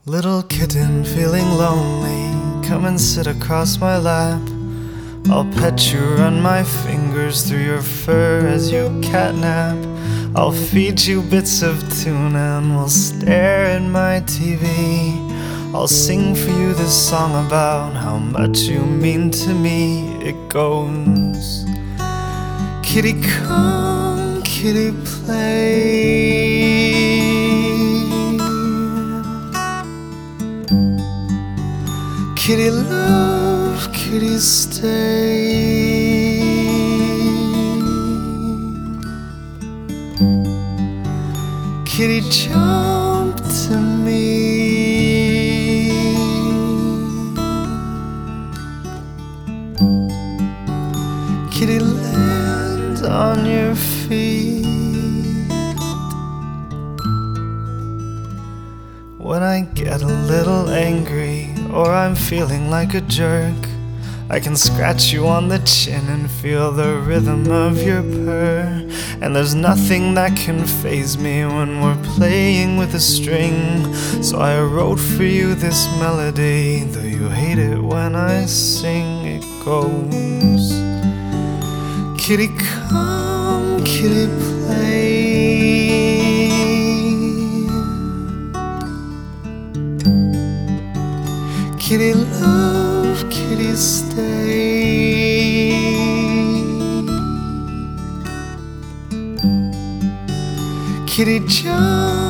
Little kitten feeling lonely, come and sit across my lap. I'll pet you, run my fingers through your fur as you catnap. I'll feed you bits of tuna and we'll stare at my TV. I'll sing for you this song about how much you mean to me. It goes, kitty come, kitty play. Kitty love, kitty stay. Kitty jump to me. Kitty land on your feet. When I get a little angry or I'm feeling like a jerk, I can scratch you on the chin and feel the rhythm of your purr. And there's nothing that can faze me when we're playing with a string. So I wrote for you this melody, though you hate it when I sing. It goes, kitty come, kitty play. Kitty love, kitty stay. Kitty jump